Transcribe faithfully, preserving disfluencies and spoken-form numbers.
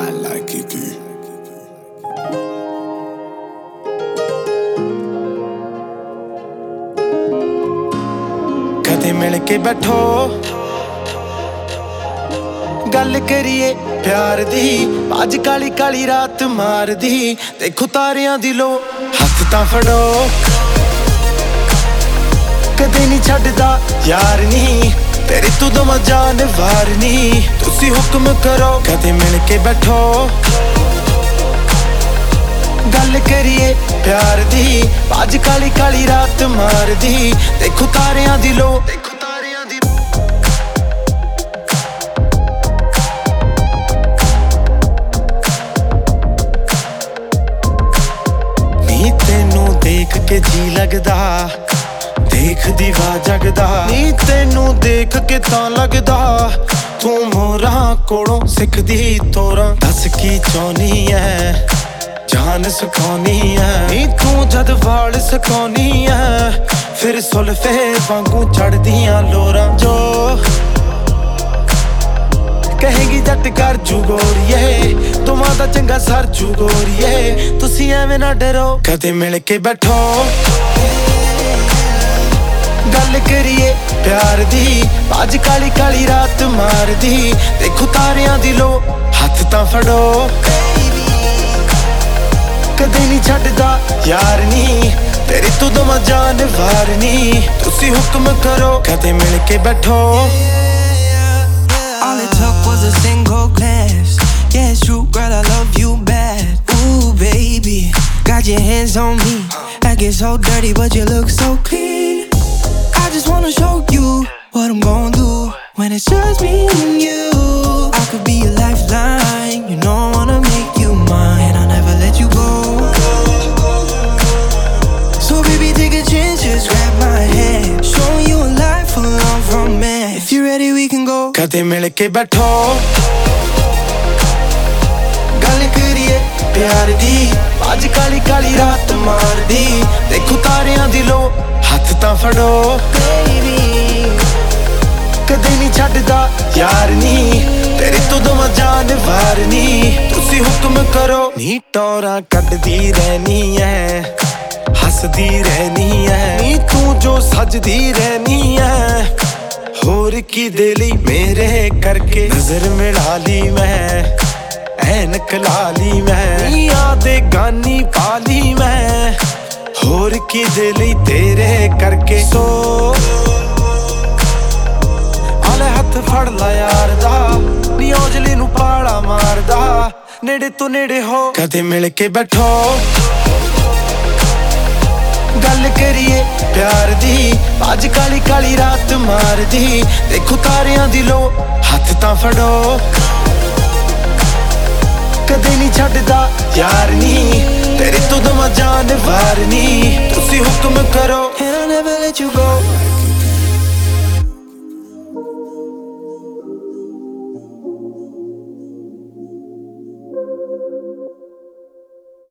I like it good. कदे मिल के बैठो गल करिए प्यार दी अज काली काली रात मार दी देखो तारियां दी लो हथ तां फड़ो कदे नहीं छड्डदा यार नी तेरी तू दम जान वार नी तुसी हुक्म करो कदे मिल के बैठो गल करिए प्यार दी अज काली काली रात मार दी देखो तारियां दी लो नी तेनू देख के जी लगदा देख दीवा जगदा नी तेनू देख के तां लगदा तू मोरां कोलों सिखदी तोरां दस की चाहनी है जान सुखानी है नी तू जद वाल सुखानी है फिर सुल्फे वांगू चढ़दियां लोरां जो कहेगी जट कर जू गोरिए तुमां दा चंगा सर जू गोरिए तुसी एवें ना डरो कदे मिल के बैठो गल करिए प्यार दी अज काली काली रात मार दी देखो तारियां दी लो हथ तां फड़ो कदे नहीं छड्डदा यार नी तेरी तू दम जान वार नी तुसी हुक्म करो कदे मिल के बैठो All it took was a single glance. Yeah, it's true, girl, I love you bad. Ooh, baby, got your hands on me. I get so dirty, but you look so clean. I just wanna show you what I'm gon' do when it's just me and you. I could be a lifeline, you know I wanna make you mine. I'll never let you go. So baby, take a chance, just grab my hand. Showing you a life full of romance. If you're ready, we can go. कदे मिल के बैठो गल करिए प्यार दी अज काली काली रात मार दी देखो तारियां दी लो हथ तां फड़ो कदे नहीं छड्डदा यार नी तेरी तू दम जान वार नी तुसी हुक्म करो नी टोरां कड्डदी रहनी है हसदी रहनी है नी तू जो सजदी रहनी है होर की दिली मेरे करके नजर मिला ली मैं ऐनक ला ली मैं यादे गानी पाली मैं होर की दिली तेरे करके सो आले हथ फड़ ला यार दा नी औजली नू पाला मारदा नेड़े तो नेड़े हो कदे मिल के बैठो गल करिए प्यार दी अज काली काली रात मार दी देखो तारियां दी लो हथ तां फड़ो कदे नहीं छड्डदा यार नी तेरी तू दम जान वार नी तुसी हुक्म करो And I'll never let you go.